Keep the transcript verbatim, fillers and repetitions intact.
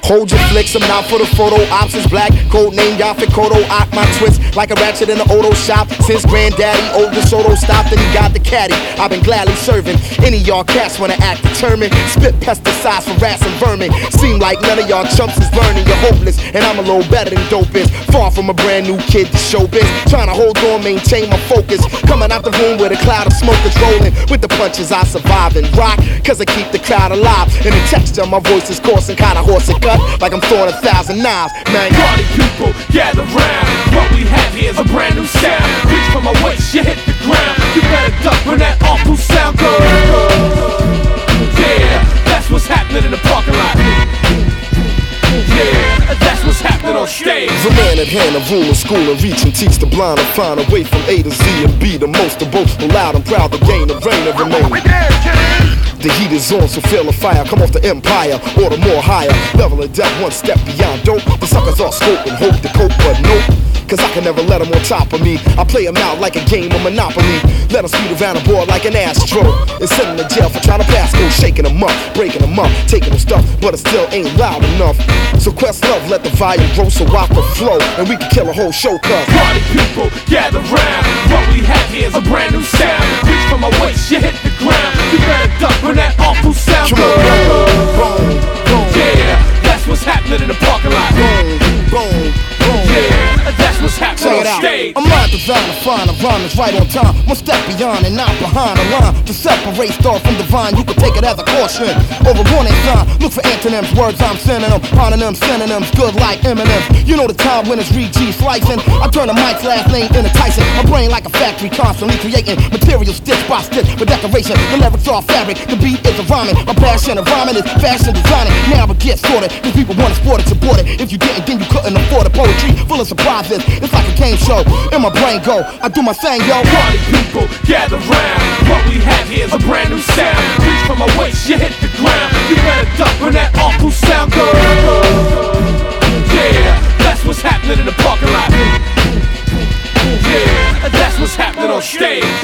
Hold your flicks, I'm not for the photo ops. It's black, code name Yaphet Kotto. Ock my twist like a ratchet in the auto shop. Since granddaddy old DeSoto stopped and he got the caddy, I've been gladly serving any y'all cats wanna act determined. Spit pesticides for rats and vermin. Seem like none of y'all chumps is learning. You're hopeless, and I'm a little better than dope is. Far from a brand new kid to showbiz. Trying to hold on, maintain my focus. Coming out the room with a cloud of smoke that's rolling. With the punches I survive and rock, cause I keep the crowd alive. And the texture of my voice is coarse and kinda hoarse and cut, like I'm throwing a thousand knives. Man, party people, gather round. What we have here is a brand new sound. Reach for my waist, you hit the ground. You better duck when that awful sound goes. Yeah, that's what's happening in the parking lot. Yeah, that's what's happening on stage. The man at hand, a rule of school and reach and teach the blind and find a way from A to Z and be the most of both. Loud and proud to gain the reign and remain. The heat is on, so feel the fire. Come off the empire, order more higher. Level of death, one step beyond dope. The suckers all scope and hope to cope, but nope. Cause I can never let them on top of me. I play them out like a game of Monopoly. Let them speed around the board like an Astro. And send them to jail for trying to pass go. Shaking them up, breaking them up, taking them stuff, but it still ain't loud enough. So quest love, let the volume grow so I can flow. And we can kill a whole show, cuz party people, gather round. What we have here is a brand new sound. Reach for my waist, you hit the ground. You better duck when that awful sound goes. Yeah, that's what's happening in the parking lot. Boom, boom, boom. Yeah, that's what's happening on stage. I'm not designed to find a rhyme that's right on time. One step beyond and not behind the line. To separate star from divine, you can take it as a caution or a warning sign. Look for antonyms, words I'm sending them. Hononyms, synonyms, good like Eminem's. You know the time when it's Reed G slicing. I turn the mic's last name into Tyson. My brain like a factory, constantly creating material stitch by stitch for decoration. The lyrics are fabric, the beat is a rhyming. My passion of rhyming is fashion designing. Now it gets sorted, cause people wanna sport it, support it. If you didn't, then you couldn't afford it. Poetry full of surprises, it's like a game show. In my brain go, I do my thing, yo. Party people, gather round. What we have here is a brand new sound. Reach for my waist, you hit the ground. You better duck when that awful sound goes. Yeah, that's what's happening in the parking lot. Yeah, that's what's happening on stage.